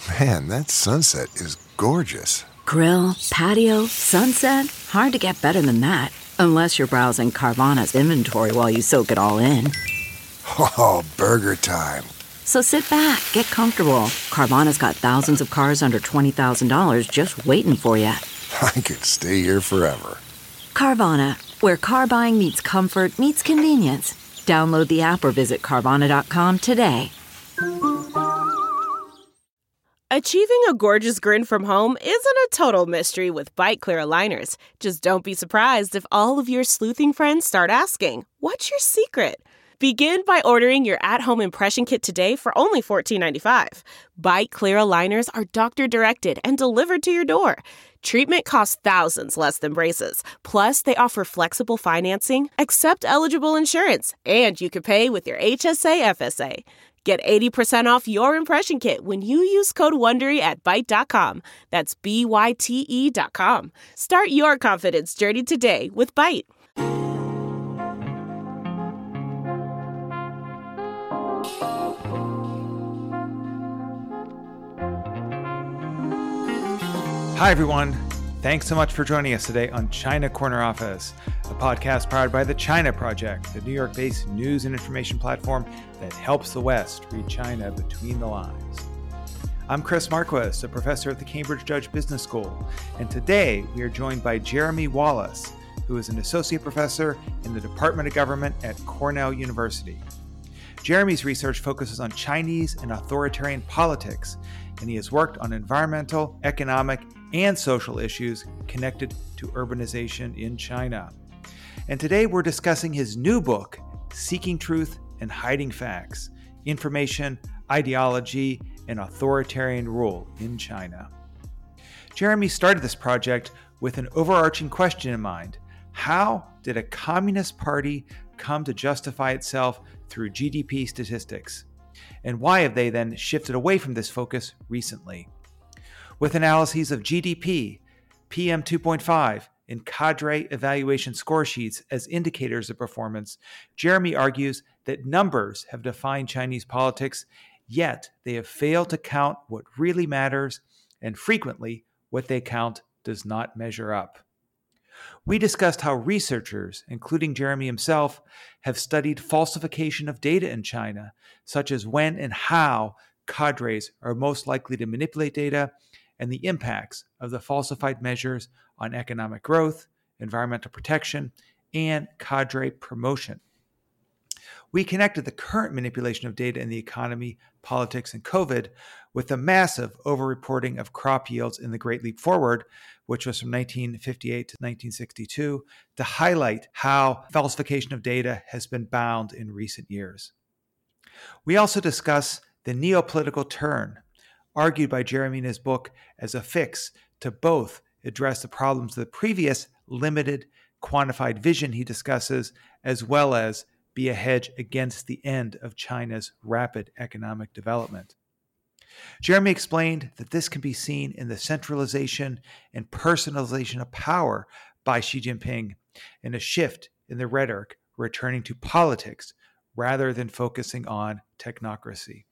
Man, that sunset is gorgeous. Grill, patio, sunset. Hard to get better than that. Unless you're browsing Carvana's inventory while you soak it all in. Oh, burger time. So sit back, get comfortable. Carvana's got thousands of cars under $20,000 just waiting for you. I could stay here forever. Carvana, where car buying meets comfort meets convenience. Download the app or visit Carvana.com today. Achieving a gorgeous grin from home isn't a total mystery with Byte Clear aligners. Just don't be surprised if all of your sleuthing friends start asking, "What's your secret?" Begin by ordering your at-home impression kit today for only $14.95. Byte Clear aligners are doctor-directed and delivered to your door. Treatment costs thousands less than braces. Plus, they offer flexible financing, accept eligible insurance, and you can pay with your HSA FSA. Get 80% off your impression kit when you use code WONDERY at Byte.com. That's BYTE.com. Start your confidence journey today with Byte. Hi, everyone. Thanks so much for joining us today on China Corner Office, a podcast powered by the China Project, the New York-based news and information platform that helps the West read China between the lines. I'm Chris Marquis, a professor at the Cambridge Judge Business School, and today we are joined by Jeremy Wallace, who is an associate professor in the Department of Government at Cornell University. Jeremy's research focuses on Chinese and authoritarian politics, and he has worked on environmental, economic, and social issues connected to urbanization in China. And today we're discussing his new book, Seeking Truth and Hiding Facts: Information, Ideology, and Authoritarian Rule in China. Jeremy started this project with an overarching question in mind. How did a communist party come to justify itself through GDP statistics? And why have they then shifted away from this focus recently? With analyses of GDP, PM 2.5, and cadre evaluation score sheets as indicators of performance, Jeremy argues that numbers have defined Chinese politics, yet they have failed to count what really matters, and frequently what they count does not measure up. We discussed how researchers, including Jeremy himself, have studied falsification of data in China, such as when and how cadres are most likely to manipulate data, and the impacts of the falsified measures on economic growth, environmental protection, and cadre promotion. We connected the current manipulation of data in the economy, politics, and COVID with the massive overreporting of crop yields in the Great Leap Forward, which was from 1958 to 1962, to highlight how falsification of data has been bound in recent years. We also discuss the neopolitical turn, argued by Jeremy in his book as a fix to both address the problems of the previous limited quantified vision he discusses, as well as be a hedge against the end of China's rapid economic development. Jeremy explained that this can be seen in the centralization and personalization of power by Xi Jinping, and a shift in the rhetoric returning to politics rather than focusing on technocracy.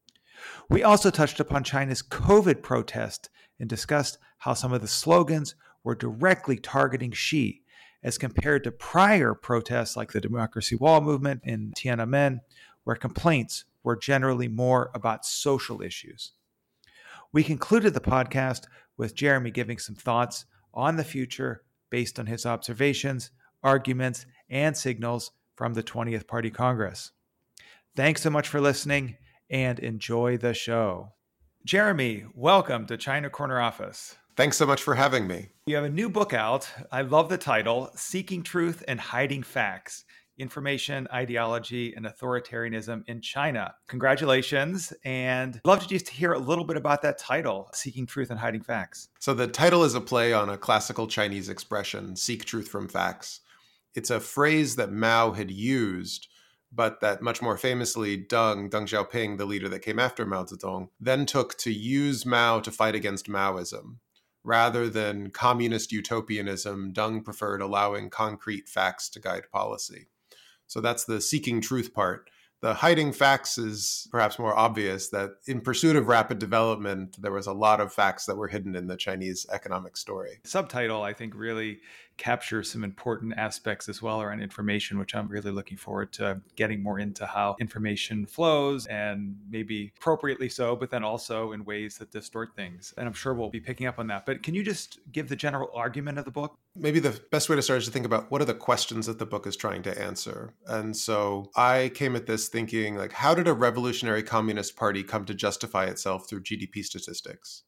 We also touched upon China's COVID protest and discussed how some of the slogans were directly targeting Xi, as compared to prior protests like the Democracy Wall movement in Tiananmen, where complaints were generally more about social issues. We concluded the podcast with Jeremy giving some thoughts on the future based on his observations, arguments, and signals from the 20th Party Congress. Thanks so much for listening, and enjoy the show. Jeremy, welcome to China Corner Office. Thanks so much for having me. You have a new book out. I love the title, Seeking Truth and Hiding Facts: Information, Ideology, and Authoritarianism in China. Congratulations. And I'd love to just hear a little bit about that title, Seeking Truth and Hiding Facts. So the title is a play on a classical Chinese expression, seek truth from facts. It's a phrase that Mao had used, but that much more famously Deng Xiaoping, the leader that came after Mao Zedong, then took to use Mao to fight against Maoism. Rather than communist utopianism, Deng preferred allowing concrete facts to guide policy. So that's the seeking truth part. The hiding facts is perhaps more obvious, that in pursuit of rapid development, there was a lot of facts that were hidden in the Chinese economic story. Subtitle, I think, really captures some important aspects as well around information, which I'm really looking forward to getting more into how information flows, and maybe appropriately so, but then also in ways that distort things. And I'm sure we'll be picking up on that. But can you just give the general argument of the book? Maybe the best way to start is to think about what are the questions that the book is trying to answer. And so I came at this thinking, like, how did a revolutionary communist party come to justify itself through GDP statistics?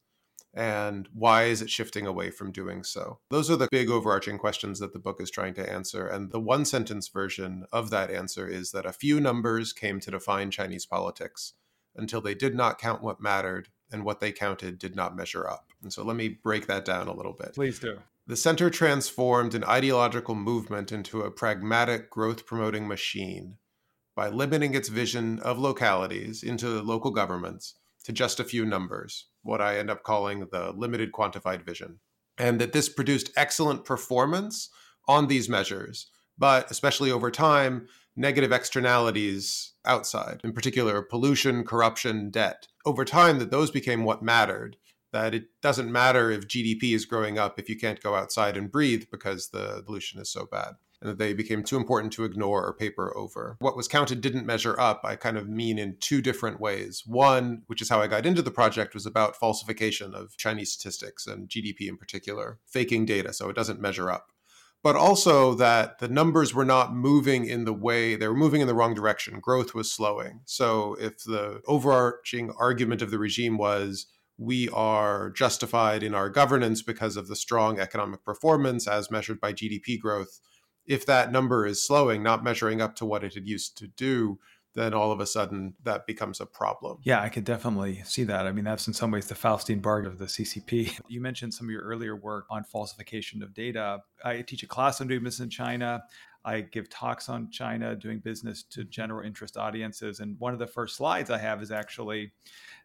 And why is it shifting away from doing so? Those are the big overarching questions that the book is trying to answer. And the one sentence version of that answer is that a few numbers came to define Chinese politics until they did not count what mattered, and what they counted did not measure up. And so let me break that down a little bit. Please do. The center transformed an ideological movement into a pragmatic growth-promoting machine by limiting its vision of localities into local governments to just a few numbers, what I end up calling the limited quantified vision. And that this produced excellent performance on these measures, but especially over time, negative externalities outside, in particular pollution, corruption, debt. Over time, that those became what mattered, that it doesn't matter if GDP is growing up if you can't go outside and breathe because the pollution is so bad, and that they became too important to ignore or paper over. What was counted didn't measure up, I kind of mean in two different ways. One, which is how I got into the project, was about falsification of Chinese statistics and GDP in particular, faking data so it doesn't measure up. But also that the numbers were not moving in the way, they were moving in the wrong direction. Growth was slowing. So if the overarching argument of the regime was, we are justified in our governance because of the strong economic performance as measured by GDP growth, if that number is slowing, not measuring up to what it had used to do, then all of a sudden that becomes a problem. Yeah, I could definitely see that. I mean, that's in some ways the Faustian bargain of the CCP. You mentioned some of your earlier work on falsification of data. I teach a class on doing business in China. I give talks on China, doing business to general interest audiences. And one of the first slides I have is actually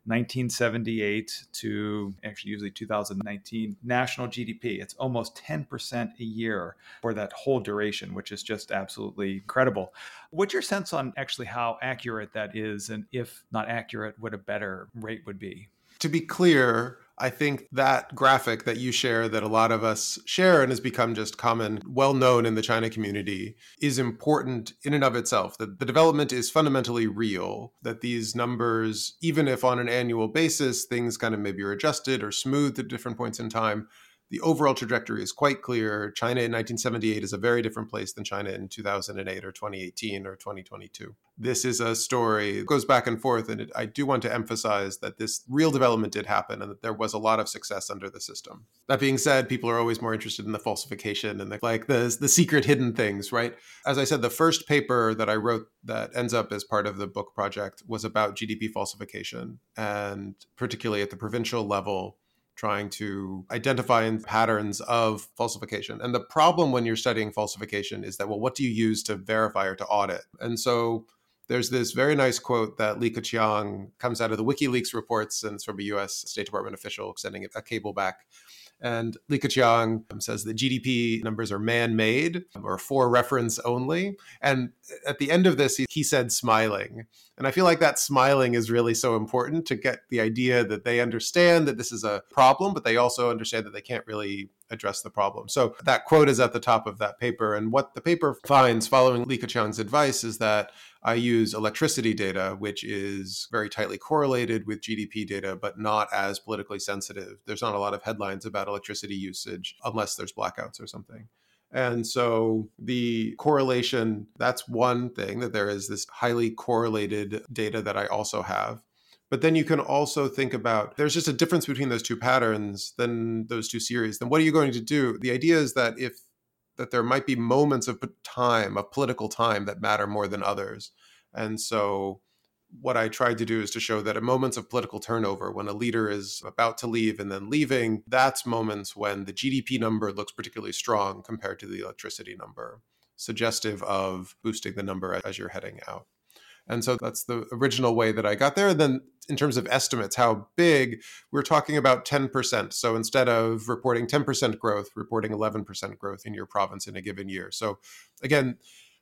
1978 to actually usually 2019 national GDP. It's almost 10% a year for that whole duration, which is just absolutely incredible. What's your sense on actually how accurate that is? And if not accurate, what a better rate would be? To be clear, I think that graphic that you share, that a lot of us share and has become just common, well known in the China community, is important in and of itself. That the development is fundamentally real, that these numbers, even if on an annual basis, things kind of maybe are adjusted or smoothed at different points in time, the overall trajectory is quite clear. China in 1978 is a very different place than China in 2008 or 2018 or 2022. This is a story that goes back and forth, and I do want to emphasize that this real development did happen and that there was a lot of success under the system. That being said, people are always more interested in the falsification and the secret hidden things, right? As I said, the first paper that I wrote that ends up as part of the book project was about GDP falsification, and particularly at the provincial level, trying to identify patterns of falsification. And the problem when you're studying falsification is that, well, what do you use to verify or to audit? And so there's this very nice quote that Li Keqiang comes out of the WikiLeaks reports, and it's from a US State Department official sending a cable back. And Li Keqiang says that GDP numbers are man-made or for reference only. And at the end of this, he said smiling. And I feel like that smiling is really so important to get the idea that they understand that this is a problem, but they also understand that they can't really address the problem. So that quote is at the top of that paper. And what the paper finds following Li Keqiang's advice is that I use electricity data, which is very tightly correlated with GDP data, but not as politically sensitive. There's not a lot of headlines about electricity usage unless there's blackouts or something. And so the correlation, that's one thing, that there is this highly correlated data that I also have. But then you can also think about, there's just a difference between those two patterns, than those two series. Then what are you going to do? The idea is that that there might be moments of time, of political time, that matter more than others. And so what I tried to do is to show that at moments of political turnover, when a leader is about to leave and then leaving, that's moments when the GDP number looks particularly strong compared to the electricity number, suggestive of boosting the number as you're heading out. And so that's the original way that I got there. And then in terms of estimates, how big, we're talking about 10%. So instead of reporting 10% growth, reporting 11% growth in your province in a given year. So again,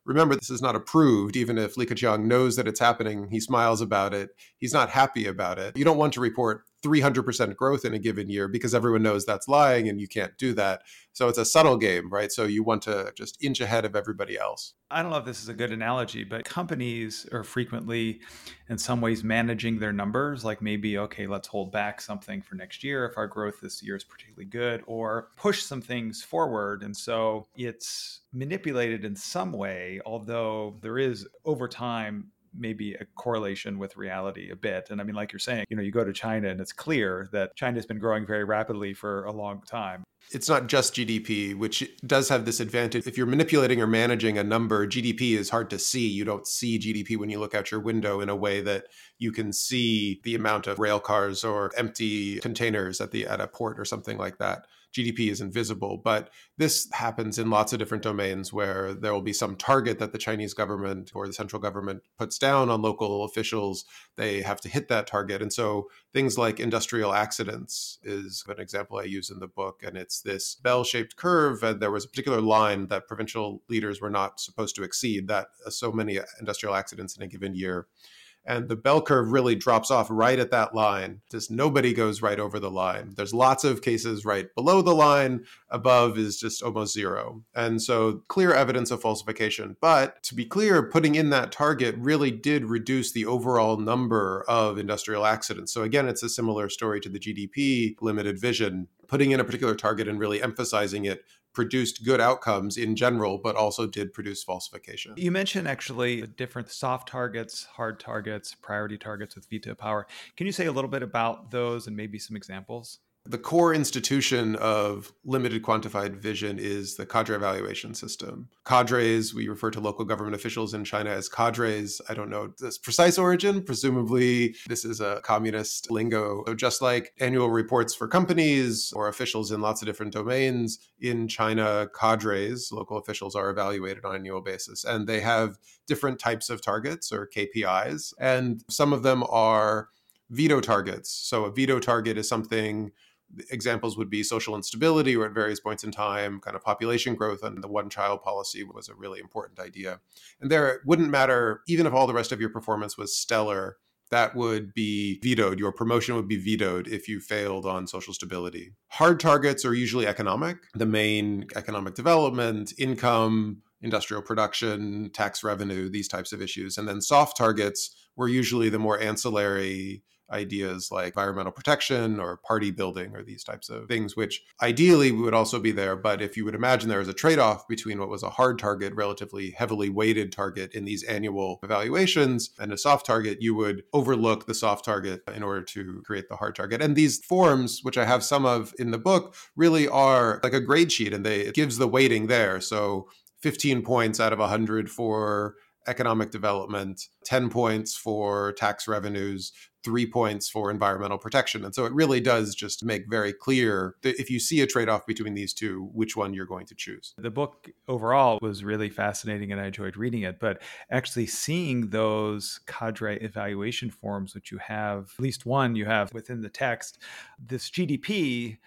remember, this is not approved. Even if Li Keqiang knows that it's happening, he smiles about it. He's not happy about it. You don't want to report 300% growth in a given year because everyone knows that's lying and you can't do that. So it's a subtle game, right? So you want to just inch ahead of everybody else. I don't know if this is a good analogy, but companies are frequently, in some ways, managing their numbers. Like maybe, okay, let's hold back something for next year if our growth this year is particularly good, or push some things forward. And so it's manipulated in some way, although there is over time maybe a correlation with reality a bit. And I mean, like you're saying, you go to China and it's clear that China's been growing very rapidly for a long time. It's not just GDP, which does have this advantage. If you're manipulating or managing a number, GDP is hard to see. You don't see GDP when you look out your window in a way that you can see the amount of rail cars or empty containers at a port or something like that. GDP is invisible, but this happens in lots of different domains where there will be some target that the Chinese government or the central government puts down on local officials. They have to hit that target. And so things like industrial accidents is an example I use in the book. And it's this bell-shaped curve. And there was a particular line that provincial leaders were not supposed to exceed, that so many industrial accidents in a given year. And the bell curve really drops off right at that line. Just nobody goes right over the line. There's lots of cases right below the line. Above is just almost zero. And so clear evidence of falsification. But to be clear, putting in that target really did reduce the overall number of industrial accidents. So again, it's a similar story to the GDP limited vision. Putting in a particular target and really emphasizing it produced good outcomes in general, but also did produce falsification. You mentioned actually the different soft targets, hard targets, priority targets with veto power. Can you say a little bit about those and maybe some examples? The core institution of limited quantified vision is the cadre evaluation system. Cadres, we refer to local government officials in China as cadres. I don't know this precise origin. Presumably, this is a communist lingo. So just like annual reports for companies or officials in lots of different domains, in China, cadres, local officials, are evaluated on an annual basis. And they have different types of targets or KPIs. And some of them are veto targets. So a veto target is something. Examples would be social instability, or at various points in time, kind of population growth, and the one-child policy was a really important idea. And there, it wouldn't matter, even if all the rest of your performance was stellar, that would be vetoed. Your promotion would be vetoed if you failed on social stability. Hard targets are usually economic, the main economic development, income, industrial production, tax revenue, these types of issues. And then soft targets were usually the more ancillary ideas like environmental protection or party building or these types of things, which ideally would also be there. But if you would imagine there was a trade-off between what was a hard target, relatively heavily weighted target in these annual evaluations, and a soft target, you would overlook the soft target in order to create the hard target. And these forms, which I have some of in the book, really are like a grade sheet, and it gives the weighting there. So 15 points out of 100 for economic development, 10 points for tax revenues, 3 points for environmental protection. And so it really does just make very clear that if you see a trade-off between these two, which one you're going to choose. The book overall was really fascinating and I enjoyed reading it, but actually seeing those cadre evaluation forms, which you have, at least one you have within the text, this GDP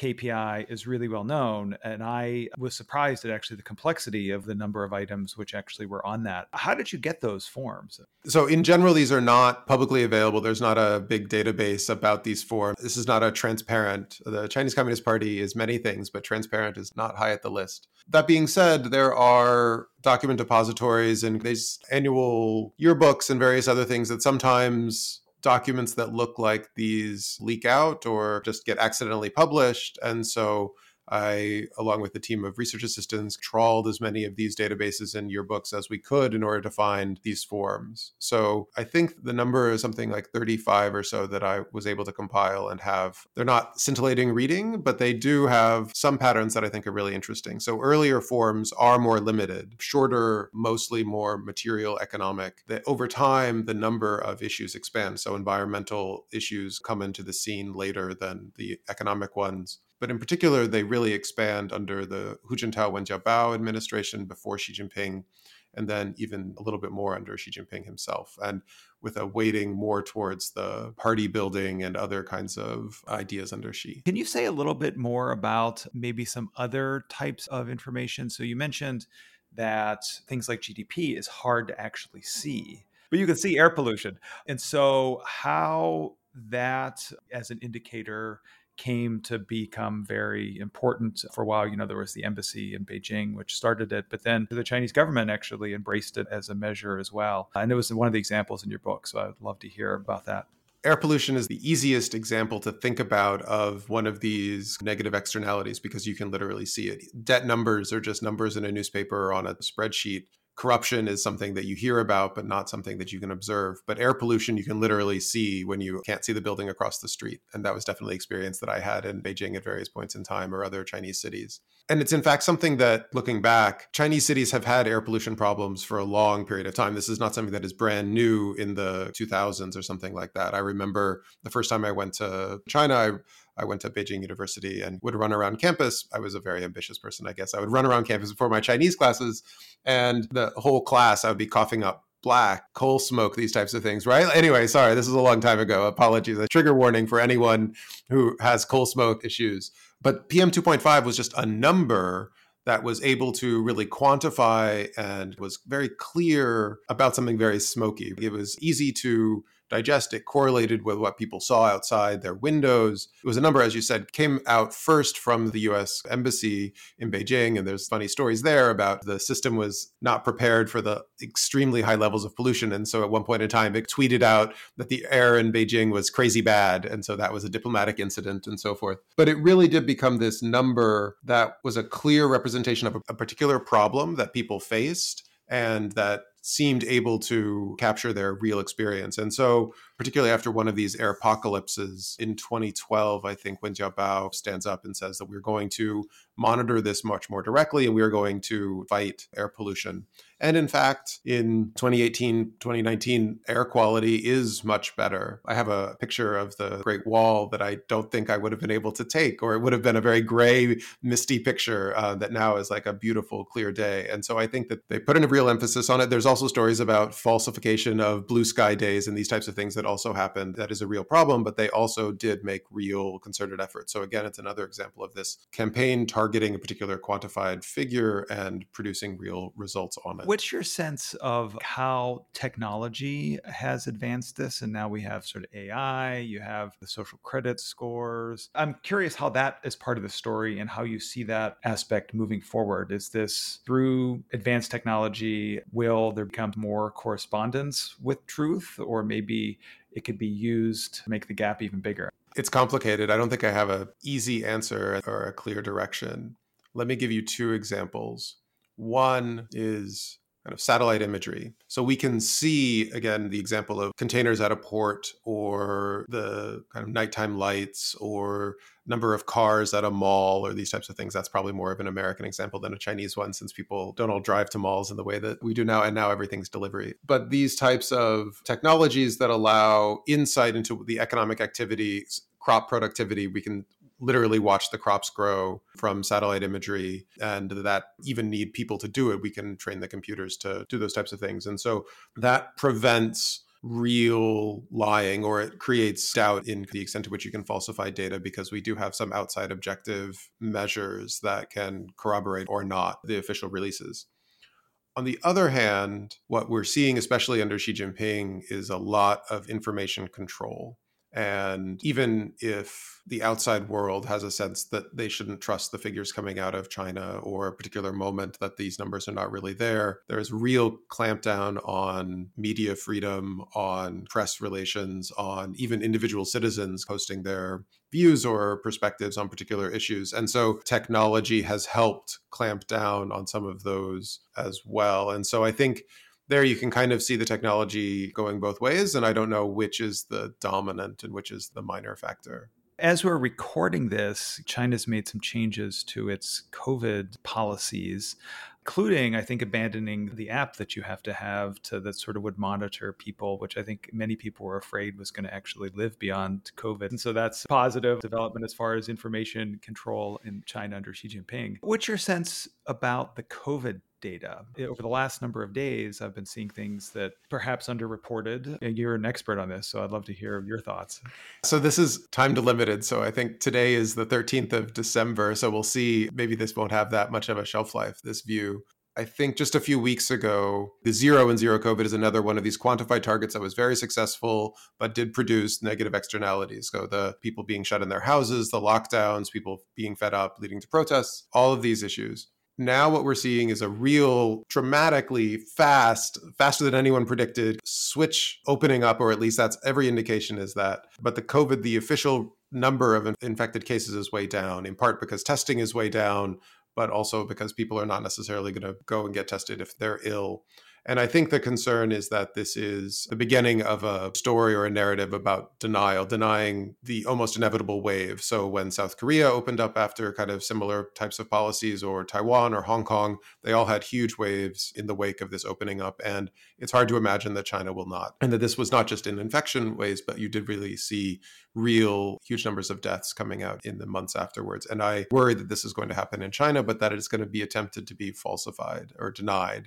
KPI is really well known. And I was surprised at actually the complexity of the number of items which actually were on that. How did you get those forms? So in general, these are not publicly available. There's not a big database about these forms. This is not a transparent. The Chinese Communist Party is many things, but transparent is not high at the list. That being said, there are document depositories and these annual yearbooks and various other things that sometimes documents that look like these leak out or just get accidentally published. And so I, along with a team of research assistants, trawled as many of these databases and yearbooks as we could in order to find these forms. So I think the number is something like 35 or so that I was able to compile and have. They're not scintillating reading, but they do have some patterns that I think are really interesting. So earlier forms are more limited, shorter, mostly more material economic. That over time, the number of issues expands. So environmental issues come into the scene later than the economic ones. But in particular, they really expand under the Hu Jintao Wen Jiabao administration before Xi Jinping, and then even a little bit more under Xi Jinping himself, and with a weighting more towards the party building and other kinds of ideas under Xi. Can you say a little bit more about maybe some other types of information? So you mentioned that things like GDP is hard to actually see. But you can see air pollution. And so how that as an indicator came to become very important for a while. There was the embassy in Beijing, which started it, but then the Chinese government actually embraced it as a measure as well. And it was one of the examples in your book. So I would love to hear about that. Air pollution is the easiest example to think about of one of these negative externalities because you can literally see it. Debt numbers are just numbers in a newspaper or on a spreadsheet. Corruption is something that you hear about, but not something that you can observe. But air pollution, you can literally see when you can't see the building across the street. And that was definitely an experience that I had in Beijing at various points in time or other Chinese cities. And it's in fact something that, looking back, Chinese cities have had air pollution problems for a long period of time. This is not something that is brand new in the 2000s or something like that. I remember the first time I went to China, I went to Beijing University and would run around campus. I was a very ambitious person, I guess. I would run around campus before my Chinese classes, and the whole class, I would be coughing up black, coal smoke, these types of things, right? Anyway, sorry, this is a long time ago. Apologies. A trigger warning for anyone who has coal smoke issues. But PM 2.5 was just a number that was able to really quantify and was very clear about something very smoky. It was easy to digest. It correlated with what people saw outside their windows. It was a number, as you said, came out first from the US Embassy in Beijing. And there's funny stories there about the system was not prepared for the extremely high levels of pollution. And so at one point in time, it tweeted out that the air in Beijing was crazy bad. And so that was a diplomatic incident and so forth. But it really did become this number that was a clear representation of a particular problem that people faced and that seemed able to capture their real experience. And so, particularly after one of these air apocalypses in 2012, I think Wen Jiabao stands up and says that we're going to monitor this much more directly and we are going to fight air pollution. And in fact, in 2018, 2019, air quality is much better. I have a picture of the Great Wall that I don't think I would have been able to take, or it would have been a very gray, misty picture that now is like a beautiful, clear day. And so I think that they put in a real emphasis on it. There's also stories about falsification of blue sky days and these types of things that also happened. That is a real problem, but they also did make real concerted efforts. So again, it's another example of this campaign targeting a particular quantified figure and producing real results on it. What's your sense of how technology has advanced this? And now we have sort of AI, you have the social credit scores. I'm curious how that is part of the story and how you see that aspect moving forward. Is this through advanced technology, will there become more correspondence with truth, or maybe it could be used to make the gap even bigger? It's complicated. I don't think I have an easy answer or a clear direction. Let me give you two examples. One is kind of satellite imagery. So we can see, again, the example of containers at a port or the kind of nighttime lights or number of cars at a mall or these types of things. That's probably more of an American example than a Chinese one, since people don't all drive to malls in the way that we do now. And now everything's delivery. But these types of technologies that allow insight into the economic activities, crop productivity, we can literally watch the crops grow from satellite imagery, and that even need people to do it. We can train the computers to do those types of things. And so that prevents real lying, or it creates doubt in the extent to which you can falsify data, because we do have some outside objective measures that can corroborate or not the official releases. On the other hand, what we're seeing, especially under Xi Jinping, is a lot of information control. And even if the outside world has a sense that they shouldn't trust the figures coming out of China, or a particular moment that these numbers are not really there, there's real clampdown on media freedom, on press relations, on even individual citizens posting their views or perspectives on particular issues. And so technology has helped clamp down on some of those as well. And so I think there you can kind of see the technology going both ways, and I don't know which is the dominant and which is the minor factor. As we're recording this, China's made some changes to its COVID policies, including, I think, abandoning the app that you have to have that sort of would monitor people, which I think many people were afraid was going to actually live beyond COVID. And so that's a positive development as far as information control in China under Xi Jinping. What's your sense about the COVID data? Over the last number of days, I've been seeing things that perhaps underreported. You're an expert on this, so I'd love to hear your thoughts. So this is time delimited. So I think today is the 13th of December. So we'll see. Maybe this won't have that much of a shelf life, this view. I think just a few weeks ago, the zero in zero COVID is another one of these quantified targets that was very successful, but did produce negative externalities. So the people being shut in their houses, the lockdowns, people being fed up, leading to protests, all of these issues. Now what we're seeing is a real dramatically faster than anyone predicted, switch opening up, or at least that's every indication is that. But the COVID, the official number of infected cases is way down, in part because testing is way down, but also because people are not necessarily going to go and get tested if they're ill. And I think the concern is that this is the beginning of a story or a narrative about denying the almost inevitable wave. So when South Korea opened up after kind of similar types of policies, or Taiwan or Hong Kong, they all had huge waves in the wake of this opening up. And it's hard to imagine that China will not. And that this was not just in infection waves, but you did really see real huge numbers of deaths coming out in the months afterwards. And I worry that this is going to happen in China, but that it's going to be attempted to be falsified or denied.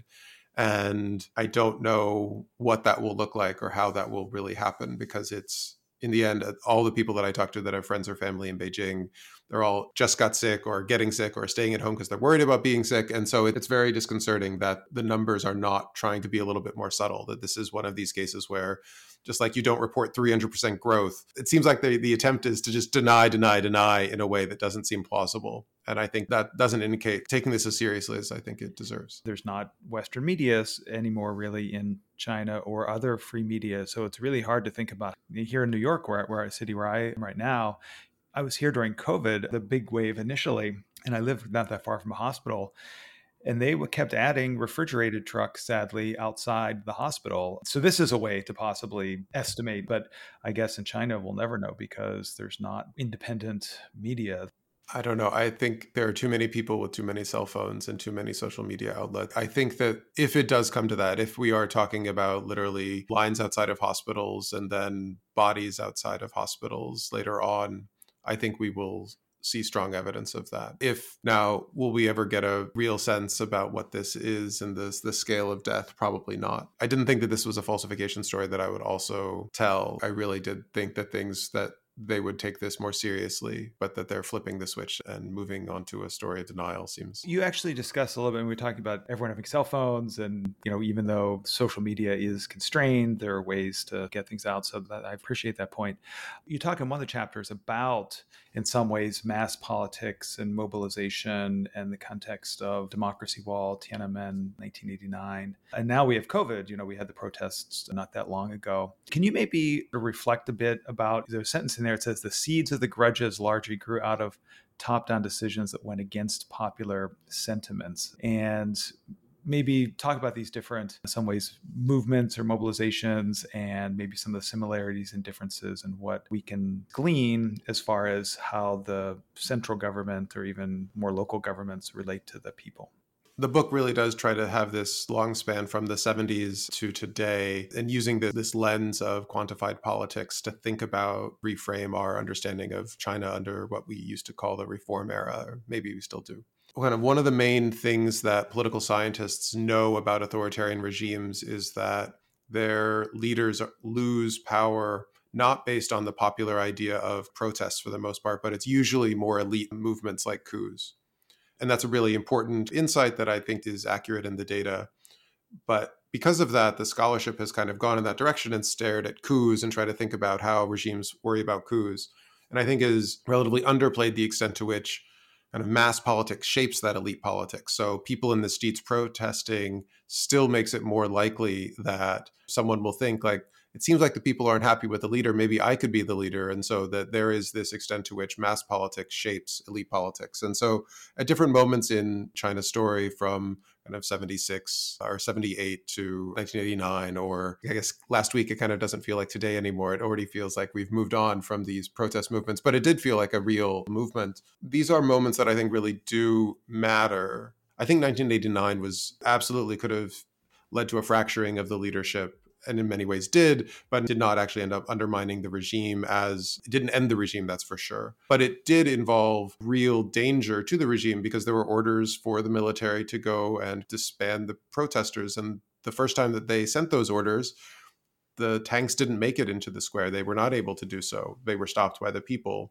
And I don't know what that will look like or how that will really happen, because it's, in the end, all the people that I talk to that have friends or family in Beijing, they're all just got sick or getting sick or staying at home because they're worried about being sick. And so it's very disconcerting that the numbers are not trying to be a little bit more subtle, that this is one of these cases where, just like you don't report 300% growth, it seems like the attempt is to just deny in a way that doesn't seem plausible. And I think that doesn't indicate taking this as seriously as I think it deserves. There's not Western media anymore really in China or other free media. So it's really hard to think about. Here in New York, where a city where I am right now, I was here during COVID, the big wave initially, and I lived not that far from a hospital. And they kept adding refrigerated trucks, sadly, outside the hospital. So this is a way to possibly estimate. But I guess in China, we'll never know because there's not independent media. I don't know. I think there are too many people with too many cell phones and too many social media outlets. I think that if it does come to that, if we are talking about literally lines outside of hospitals and then bodies outside of hospitals later on, I think we will see strong evidence of that. If now, will we ever get a real sense about what this is and the scale of death? Probably not. I didn't think that this was a falsification story that I would also tell. I really did think that they would take this more seriously, but that they're flipping the switch and moving on to a story of denial seems. You actually discussed a little bit, and we were talking about everyone having cell phones, and even though social media is constrained, there are ways to get things out. So I appreciate that point. You talk in one of the chapters about, in some ways, mass politics and mobilization and the context of Democracy Wall, Tiananmen, 1989. And now we have COVID. We had the protests not that long ago. Can you maybe reflect a bit about, there's a sentence in there, it says, the seeds of the grudges largely grew out of top-down decisions that went against popular sentiments. And maybe talk about these different, in some ways, movements or mobilizations, and maybe some of the similarities and differences and what we can glean as far as how the central government or even more local governments relate to the people. The book really does try to have this long span from the 70s to today, and using this lens of quantified politics to think about, reframe our understanding of China under what we used to call the reform era, or maybe we still do. Kind of one of the main things that political scientists know about authoritarian regimes is that their leaders lose power not based on the popular idea of protests for the most part, but it's usually more elite movements like coups. And that's a really important insight that I think is accurate in the data. But because of that, the scholarship has kind of gone in that direction and stared at coups and tried to think about how regimes worry about coups. And I think is relatively underplayed the extent to which kind of mass politics shapes that elite politics. So people in the streets protesting still makes it more likely that someone will think, like, it seems like the people aren't happy with the leader. Maybe I could be the leader. And so that there is this extent to which mass politics shapes elite politics. And so at different moments in China's story, from kind of 76 or 78 to 1989, or I guess last week, it kind of doesn't feel like today anymore. It already feels like we've moved on from these protest movements, but it did feel like a real movement. These are moments that I think really do matter. I think 1989 could have led to a fracturing of the leadership, and in many ways did, but did not actually end up undermining the regime. It didn't end the regime, that's for sure. But it did involve real danger to the regime, because there were orders for the military to go and disband the protesters. And the first time that they sent those orders, the tanks didn't make it into the square. They were not able to do so. They were stopped by the people.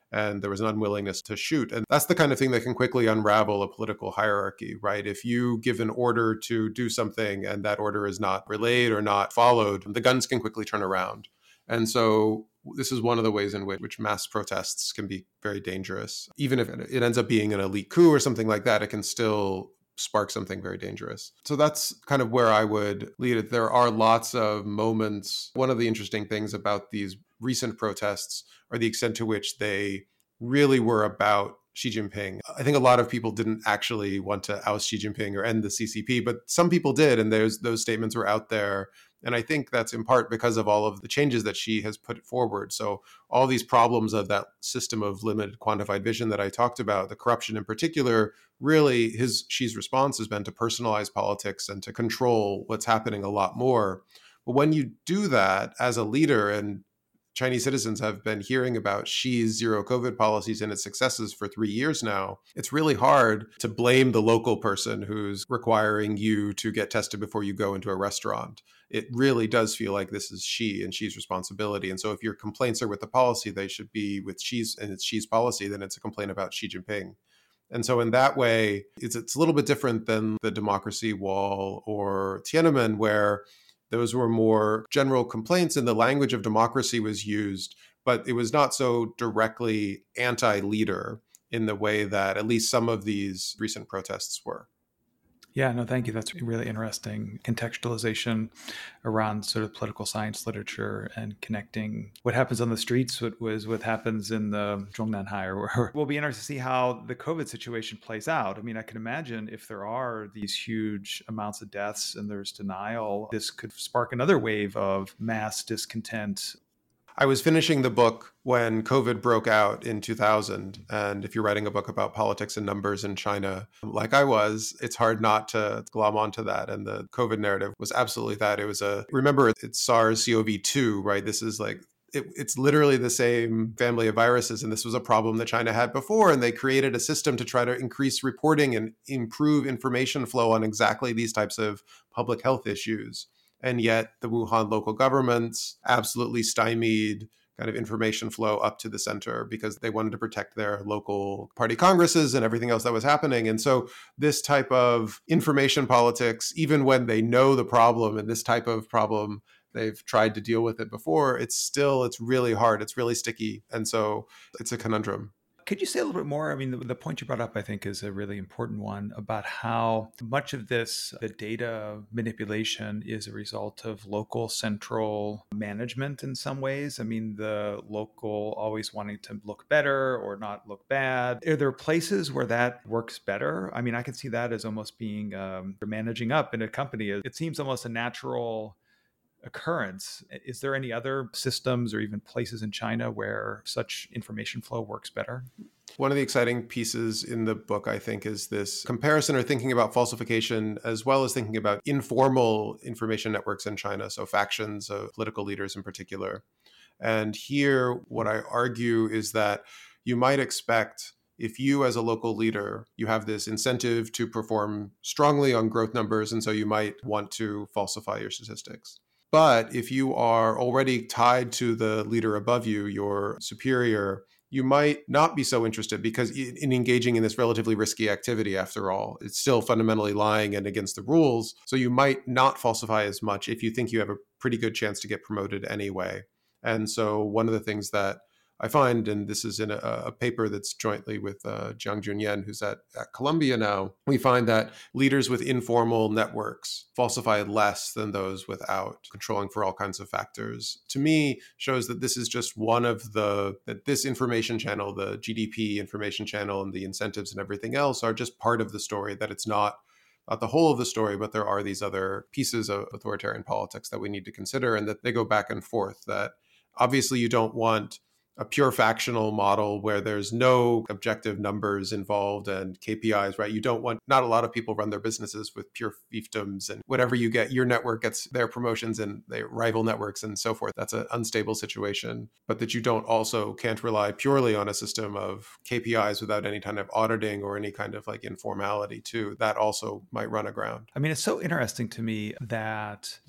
and there was an unwillingness to shoot. And that's the kind of thing that can quickly unravel a political hierarchy, right? If you give an order to do something and that order is not relayed or not followed, the guns can quickly turn around. And so this is one of the ways in which mass protests can be very dangerous. Even if it ends up being an elite coup or something like that, it can still spark something very dangerous. So that's kind of where I would lead it. There are lots of moments. One of the interesting things about these recent protests are the extent to which they really were about Xi Jinping. I think a lot of people didn't actually want to oust Xi Jinping or end the CCP, but some people did, and those statements were out there. And I think that's in part because of all of the changes that Xi has put forward. So all these problems of that system of limited quantified vision that I talked about, the corruption in particular, really Xi's response has been to personalize politics and to control what's happening a lot more. But when you do that as a leader, and Chinese citizens have been hearing about Xi's zero COVID policies and its successes for 3 years now, it's really hard to blame the local person who's requiring you to get tested before you go into a restaurant. It really does feel like this is Xi and Xi's responsibility. And so if your complaints are with the policy, they should be with Xi's, and it's Xi's policy, then it's a complaint about Xi Jinping. And so in that way, it's a little bit different than the Democracy Wall or Tiananmen, where those were more general complaints and the language of democracy was used, but it was not so directly anti-leader in the way that at least some of these recent protests were. Yeah, no, thank you. That's really interesting contextualization around sort of political science literature and connecting what happens on the streets with what happens in the Zhongnanhai. We'll be interested to see how the COVID situation plays out. I mean, I can imagine if there are these huge amounts of deaths and there's denial, this could spark another wave of mass discontent. I was finishing the book when COVID broke out in 2000. And if you're writing a book about politics and numbers in China, like I was, it's hard not to glom onto that. And the COVID narrative was absolutely that. It was remember, it's SARS-CoV-2, right? This is like, it's literally the same family of viruses. And this was a problem that China had before. And they created a system to try to increase reporting and improve information flow on exactly these types of public health issues. And yet the Wuhan local governments absolutely stymied kind of information flow up to the center because they wanted to protect their local party congresses and everything else that was happening. And so this type of information politics, even when they know the problem and this type of problem, they've tried to deal with it before, it's really hard. It's really sticky. And so it's a conundrum. Could you say a little bit more? I mean, the point you brought up, I think, is a really important one about how much of this, the data manipulation, is a result of local central management in some ways. I mean, the local always wanting to look better or not look bad. Are there places where that works better? I mean, I can see that as almost being managing up in a company. It seems almost a natural occurrence. Is there any other systems or even places in China where such information flow works better? One of the exciting pieces in the book, I think, is this comparison or thinking about falsification as well as thinking about informal information networks in China, so factions of political leaders in particular. And here, what I argue is that you might expect, if you as a local leader, you have this incentive to perform strongly on growth numbers, and so you might want to falsify your statistics. But if you are already tied to the leader above you, your superior, you might not be so interested because in engaging in this relatively risky activity, after all, it's still fundamentally lying and against the rules. So you might not falsify as much if you think you have a pretty good chance to get promoted anyway. And so one of the things that I find, and this is in a paper that's jointly with Jiang Junyan, who's at Columbia now, we find that leaders with informal networks falsify less than those without, controlling for all kinds of factors. To me, shows that this is just one of that this information channel, the GDP information channel and the incentives and everything else are just part of the story, that it's not the whole of the story, but there are these other pieces of authoritarian politics that we need to consider, and that they go back and forth. That obviously you don't want a pure factional model where there's no objective numbers involved and KPIs, right? You don't want, not a lot of people run their businesses with pure fiefdoms and whatever you get, your network gets their promotions and their rival networks and so forth. That's an unstable situation, but that you can't rely purely on a system of KPIs without any kind of auditing or any kind of like informality too. That also might run aground. I mean, it's so interesting to me that this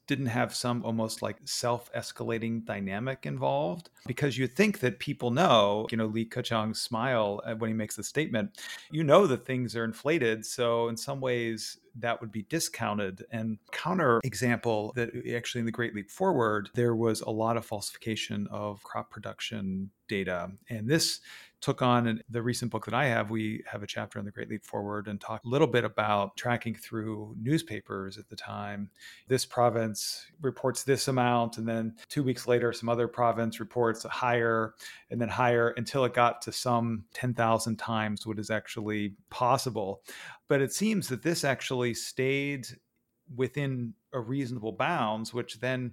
didn't have some almost like self-escalating dynamic involved? Because you think that people know, Li Keqiang's smile when he makes the statement, that things are inflated. So in some ways that would be discounted. And counter example that actually in the Great Leap Forward, there was a lot of falsification of crop production data. And this took on, in the recent book that I have, we have a chapter on the Great Leap Forward and talk a little bit about tracking through newspapers at the time. This province reports this amount, and then 2 weeks later, some other province reports higher, and then higher until it got to some 10,000 times what is actually possible. But it seems that this actually stayed within a reasonable bounds, which then,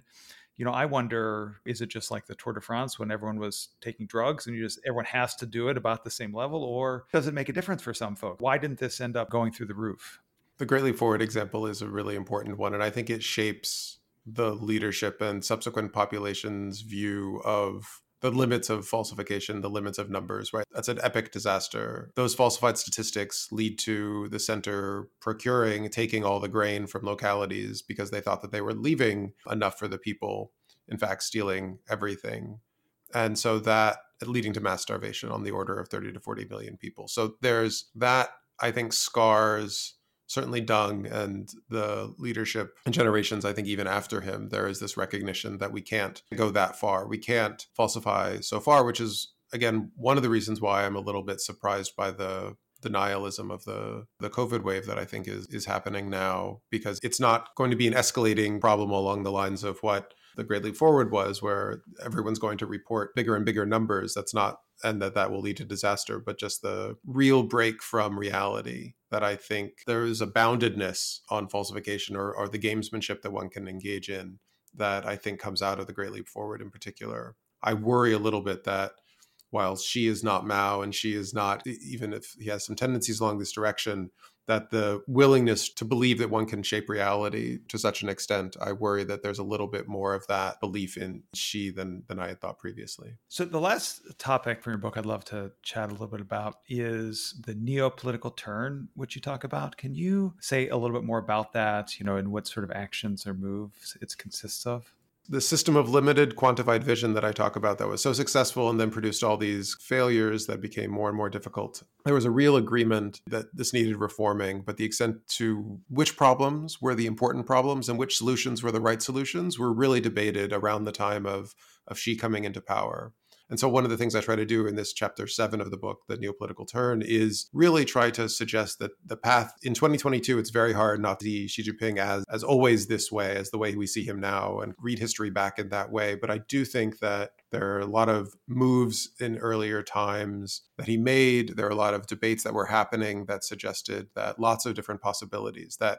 I wonder, is it just like the Tour de France when everyone was taking drugs and everyone has to do it about the same level, or does it make a difference for some folks? Why didn't this end up going through the roof? The Great Leap Forward example is a really important one, and I think it shapes the leadership and subsequent population's view of the limits of falsification, the limits of numbers, right? That's an epic disaster. Those falsified statistics lead to the center taking all the grain from localities because they thought that they were leaving enough for the people, in fact, stealing everything. And so that leading to mass starvation on the order of 30 to 40 million people. So there's that, I think, scars certainly Deng and the leadership and generations, I think even after him, there is this recognition that we can't go that far. We can't falsify so far, which is, again, one of the reasons why I'm a little bit surprised by the denialism of the COVID wave that I think is happening now, because it's not going to be an escalating problem along the lines of what the Great Leap Forward was, where everyone's going to report bigger and bigger numbers. That's not, and that will lead to disaster, but just the real break from reality that I think there is a boundedness on falsification or the gamesmanship that one can engage in that I think comes out of the Great Leap Forward in particular. I worry a little bit that while Xi is not Mao and Xi is not, even if he has some tendencies along this direction, that the willingness to believe that one can shape reality to such an extent, I worry that there's a little bit more of that belief in Xi than I had thought previously. So the last topic from your book I'd love to chat a little bit about is the neopolitical turn, which you talk about. Can you say a little bit more about that, and what sort of actions or moves it consists of? The system of limited quantified vision that I talk about that was so successful and then produced all these failures that became more and more difficult. There was a real agreement that this needed reforming, but the extent to which problems were the important problems and which solutions were the right solutions were really debated around the time of Xi coming into power. And so one of the things I try to do in this chapter 7 of the book, The Neopolitical Turn, is really try to suggest that the path in 2022, it's very hard not to see Xi Jinping as always this way, as the way we see him now, and read history back in that way. But I do think that there are a lot of moves in earlier times that he made. There are a lot of debates that were happening that suggested that lots of different possibilities, that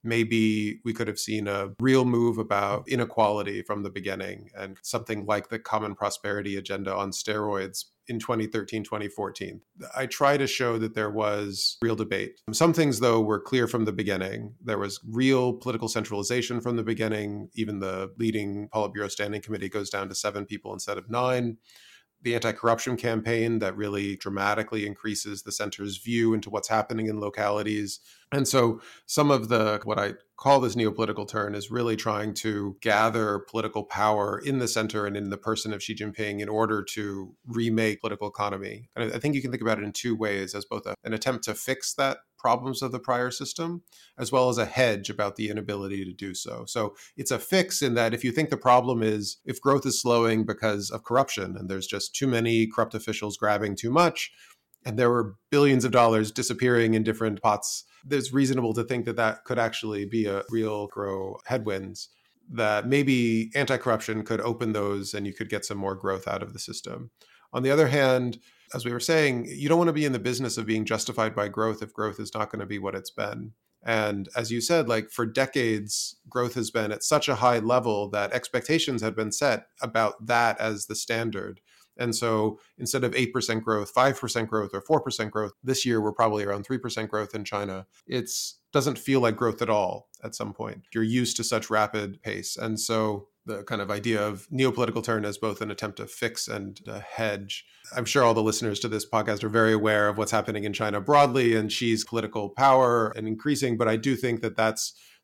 maybe we could have seen a real move about inequality from the beginning and something like the Common Prosperity Agenda on steroids in 2013, 2014. I try to show that there was real debate. Some things, though, were clear from the beginning. There was real political centralization from the beginning. Even the leading Politburo Standing Committee goes down to 7 people instead of 9. The anti-corruption campaign that really dramatically increases the center's view into what's happening in localities. And so some of what I call this neopolitical turn is really trying to gather political power in the center and in the person of Xi Jinping in order to remake political economy. And I think you can think about it in 2 ways, as both an attempt to fix that problems of the prior system, as well as a hedge about the inability to do so. So it's a fix in that if you think the problem is if growth is slowing because of corruption and there's just too many corrupt officials grabbing too much, and there were billions of dollars disappearing in different pots, there's reasonable to think that that could actually be a real grow headwinds, that maybe anti-corruption could open those and you could get some more growth out of the system. On the other hand, as we were saying, you don't want to be in the business of being justified by growth if growth is not going to be what it's been. And as you said, like for decades, growth has been at such a high level that expectations had been set about that as the standard. And so instead of 8% growth, 5% growth, or 4% growth, this year we're probably around 3% growth in China. It doesn't feel like growth at all at some point. You're used to such rapid pace. And so the kind of idea of neopolitical turn as both an attempt to fix and a hedge. I'm sure all the listeners to this podcast are very aware of what's happening in China broadly and Xi's political power and increasing, but I do think that that's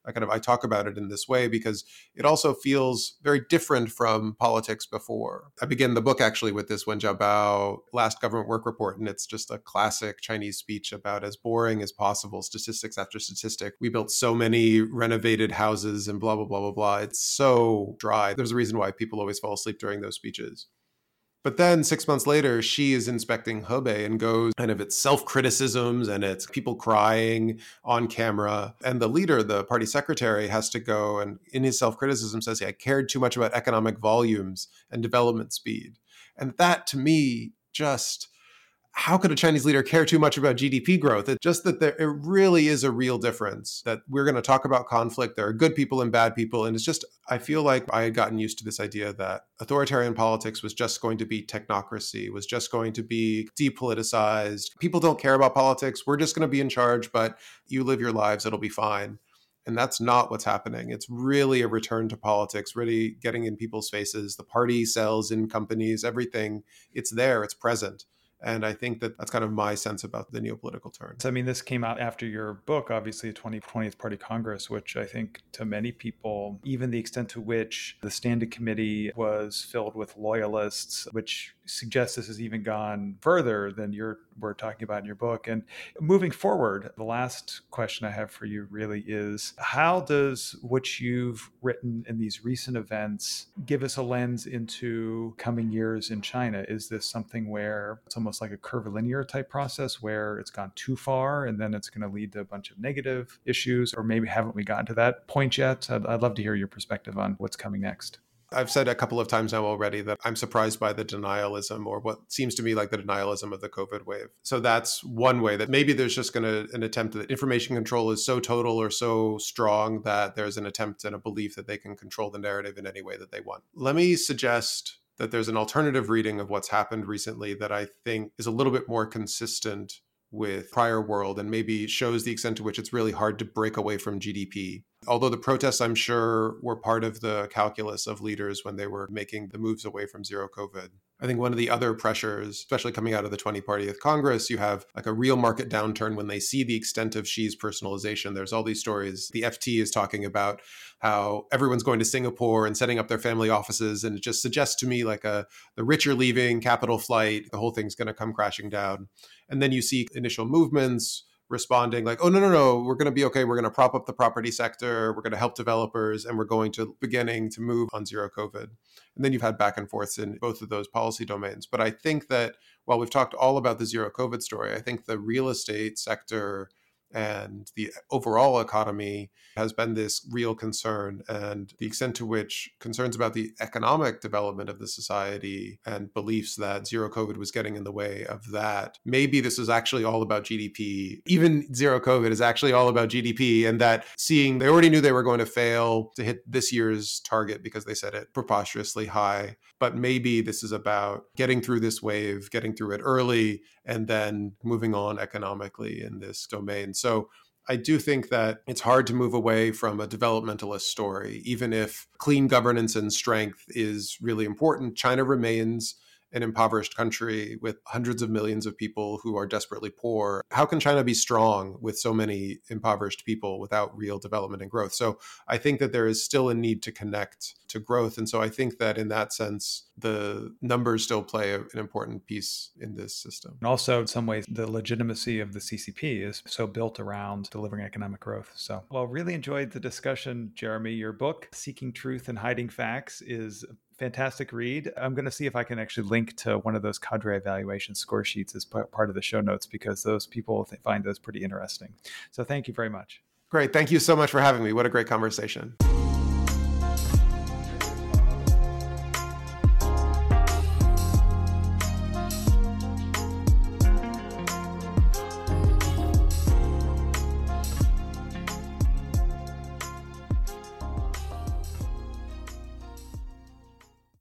I talk about it in this way because it also feels very different from politics before. I begin the book actually with this Wen Jiabao last government work report, and it's just a classic Chinese speech about as boring as possible, statistics after statistic. We built so many renovated houses and blah, blah, blah, blah, blah. It's so dry. There's a reason why people always fall asleep during those speeches. But then 6 months later, Xi is inspecting Hebei and goes kind of its self-criticisms and it's people crying on camera. And the leader, the party secretary, has to go and in his self-criticism says, I cared too much about economic volumes and development speed. And that to me just... how could a Chinese leader care too much about GDP growth? It's just that it really is a real difference, that we're going to talk about conflict. There are good people and bad people. And it's just, I feel like I had gotten used to this idea that authoritarian politics was just going to be technocracy, was just going to be depoliticized. People don't care about politics. We're just going to be in charge, but you live your lives, it'll be fine. And that's not what's happening. It's really a return to politics, really getting in people's faces. The party sells in companies, everything. It's there, it's present. And I think that that's kind of my sense about the neopolitical turn. So, I mean, this came out after your book, obviously, 20th Party Congress, which I think to many people, even the extent to which the standing committee was filled with loyalists, which suggests this has even gone further than we're talking about in your book. And moving forward, the last question I have for you really is, how does what you've written in these recent events give us a lens into coming years in China? Is this something where it's almost like a curvilinear type process where it's gone too far and then it's going to lead to a bunch of negative issues? Or maybe haven't we gotten to that point yet? I'd love to hear your perspective on what's coming next. I've said a couple of times now already that I'm surprised by the denialism, or what seems to me like the denialism of the COVID wave. So that's one way that maybe there's just an attempt that information control is so total or so strong that there's an attempt and a belief that they can control the narrative in any way that they want. Let me suggest that there's an alternative reading of what's happened recently that I think is a little bit more consistent with prior world and maybe shows the extent to which it's really hard to break away from GDP. Although the protests, I'm sure, were part of the calculus of leaders when they were making the moves away from zero COVID. I think one of the other pressures, especially coming out of the 20th Congress, you have like a real market downturn when they see the extent of Xi's personalization. There's all these stories. The FT is talking about how everyone's going to Singapore and setting up their family offices. And it just suggests to me like the rich are leaving, capital flight, the whole thing's going to come crashing down. And then you see initial movements responding like, oh, no, we're going to be okay. We're going to prop up the property sector. We're going to help developers. And we're going to beginning to move on zero COVID. And then you've had back and forths in both of those policy domains. But I think that while we've talked all about the zero COVID story, I think the real estate sector and the overall economy has been this real concern, and the extent to which concerns about the economic development of the society and beliefs that zero COVID was getting in the way of that. Maybe this is actually all about GDP. Even zero COVID is actually all about GDP, and that they already knew they were going to fail to hit this year's target because they set it preposterously high. But maybe this is about getting through this wave, getting through it early, and then moving on economically in this domain. So I do think that it's hard to move away from a developmentalist story. Even if clean governance and strength is really important, China remains an impoverished country with hundreds of millions of people who are desperately poor. How can China be strong with so many impoverished people without real development and growth? So I think that there is still a need to connect to growth. And so I think that in that sense, the numbers still play an important piece in this system. And also, in some ways, the legitimacy of the CCP is so built around delivering economic growth. So, well, really enjoyed the discussion, Jeremy. Your book, Seeking Truth and Hiding Facts, is fantastic read. I'm going to see if I can actually link to one of those cadre evaluation score sheets as part of the show notes, because those people find those pretty interesting. So thank you very much. Great. Thank you so much for having me. What a great conversation.